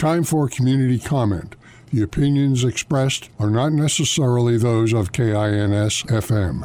Time for community comment. The opinions expressed are not necessarily those of KINS-FM.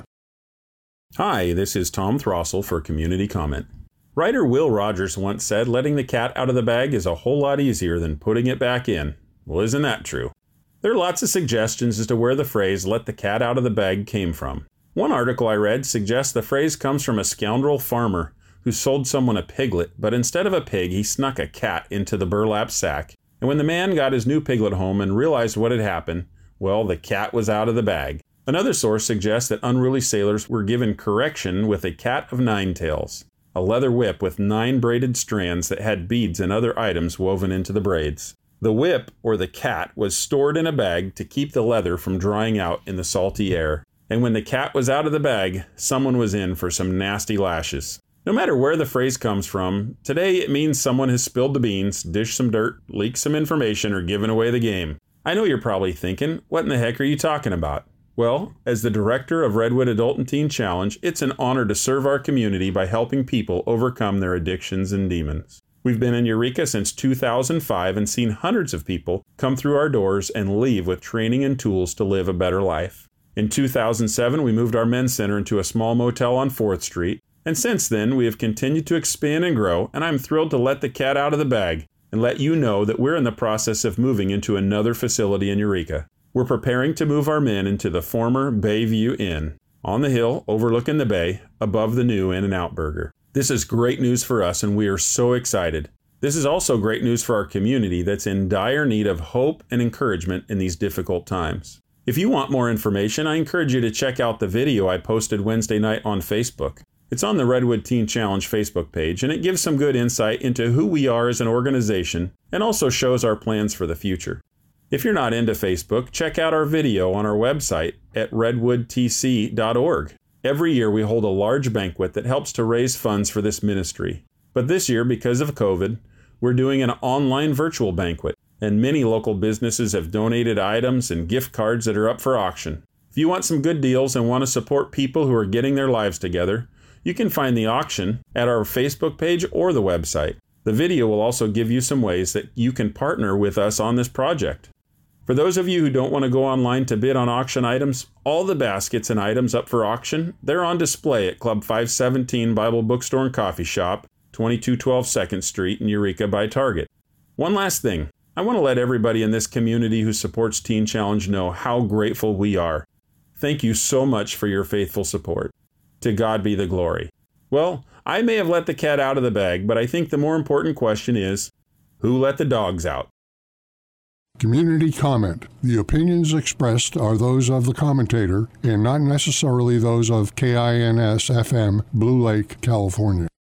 Hi, this is Tom Throssell for Community Comment. Writer Will Rogers once said letting the cat out of the bag is a whole lot easier than putting it back in. Well, isn't that true? There are lots of suggestions as to where the phrase "let the cat out of the bag" came from. One article I read suggests the phrase comes from a scoundrel farmer who sold someone a piglet, but instead of a pig, he snuck a cat into the burlap sack. And when the man got his new piglet home and realized what had happened, well, the cat was out of the bag. Another source suggests that unruly sailors were given correction with a cat of nine tails, a leather whip with 9 braided strands that had beads and other items woven into the braids. The whip, or the cat, was stored in a bag to keep the leather from drying out in the salty air. And when the cat was out of the bag, someone was in for some nasty lashes. No matter where the phrase comes from, today it means someone has spilled the beans, dished some dirt, leaked some information, or given away the game. I know you're probably thinking, what in the heck are you talking about? Well, as the director of Redwood Adult and Teen Challenge, it's an honor to serve our community by helping people overcome their addictions and demons. We've been in Eureka since 2005 and seen hundreds of people come through our doors and leave with training and tools to live a better life. In 2007, we moved our men's center into a small motel on 4th Street. And since then, we have continued to expand and grow, and I'm thrilled to let the cat out of the bag and let you know that we're in the process of moving into another facility in Eureka. We're preparing to move our men into the former Bayview Inn, on the hill overlooking the bay, above the new In-N-Out Burger. This is great news for us, and we are so excited. This is also great news for our community that's in dire need of hope and encouragement in these difficult times. If you want more information, I encourage you to check out the video I posted Wednesday night on Facebook. It's on the Redwood Teen Challenge Facebook page, and it gives some good insight into who we are as an organization and also shows our plans for the future. If you're not into Facebook, check out our video on our website at redwoodtc.org. Every year we hold a large banquet that helps to raise funds for this ministry. But this year, because of COVID, we're doing an online virtual banquet, and many local businesses have donated items and gift cards that are up for auction. If you want some good deals and want to support people who are getting their lives together, you can find the auction at our Facebook page or the website. The video will also give you some ways that you can partner with us on this project. For those of you who don't want to go online to bid on auction items, all the baskets and items up for auction, they're on display at Club 517 Bible Bookstore and Coffee Shop, 2212 2nd Street in Eureka by Target. One last thing. I want to let everybody in this community who supports Teen Challenge know how grateful we are. Thank you so much for your faithful support. To God be the glory. Well, I may have let the cat out of the bag, but I think the more important question is, who let the dogs out? Community comment. The opinions expressed are those of the commentator and not necessarily those of KINS-FM, Blue Lake, California.